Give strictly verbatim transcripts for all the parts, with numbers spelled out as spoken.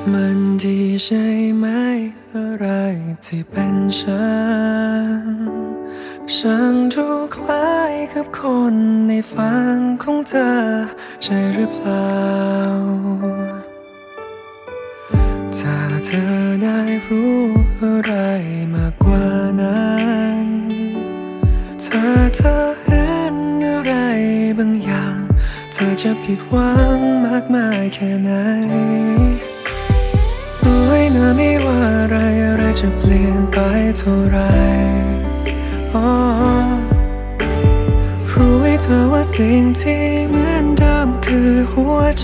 มันดีใช่ไหมอะไรที่เป็นฉันฉันดูคล้ายกับคนในฝันของเธอใช่หรือเปล่าถ้าเธอได้รู้อะไรมากกว่านั้นถ้าเธอเห็นอะไรบางอย่างเธอจะผิดหวังมากมายแค่ไหนรู้ไว้นะไม่ว่าอะไรอะไรจะเปลี่ยนไปเท่าไรรู้ไว้เธอว่าสิ่งที่เหมือนเดิมคือหัวใจ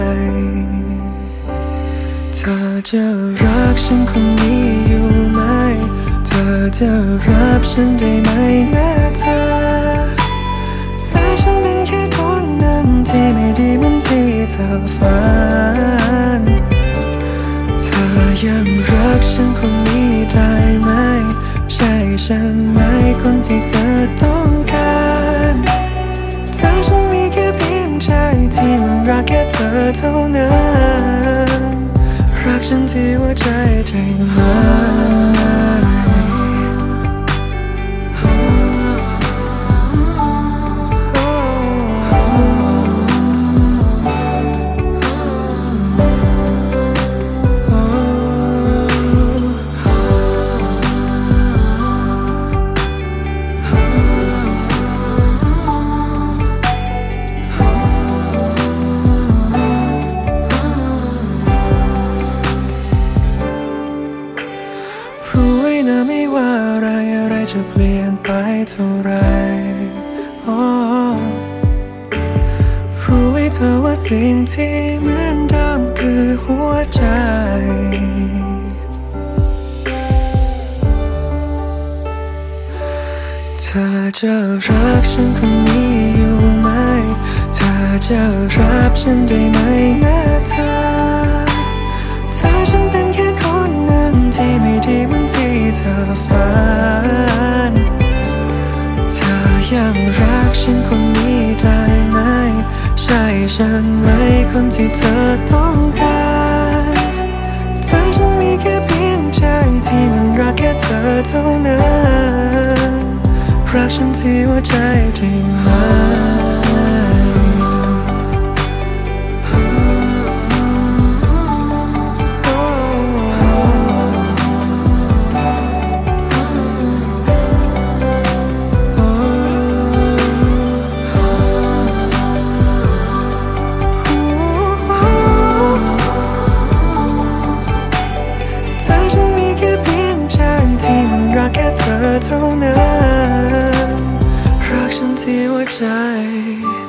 เธอจะรักฉันคนนี้อยู่ไหมเธอจะรับฉันได้ไหมนะเธอถ้าฉันเป็นแค่คนหนึ่งที่ไม่ดีเหมือนที่เธอฝันเธอยังรักฉันคนนี้ได้ไหมใช่ฉันไหมคนที่เธอต้องการถ้าฉันมีแค่เพียงใจที่มันรักแค่เธอเท่านั้นรักฉันที่หัวใจจริงไหมไม่ว่าอะไรอะไรจะเปลี่ยนไปเท่าไรรู้ไว้เธอว่าสิ่งที่เหมือนเดิมคือหัวใจเธอจะรักฉันคนนี้อยู่ไหมเธอจะรับฉันได้ไหมนะเธอถ้าฉันเป็นแค่คนหนึ่งที่ไม่ดีเหมือนที่เธอฝันเธอยังรักฉันคนนี้ได้ไหมใช่ฉันไหมคนที่เธอต้องการถ้าฉันมีแค่เพียงใจที่มันรักแค่เธอเท่านั้นรักฉันที่หัวใจจริงไหมรักแค่เธอเท่านั้นรักฉันที่หัวใจ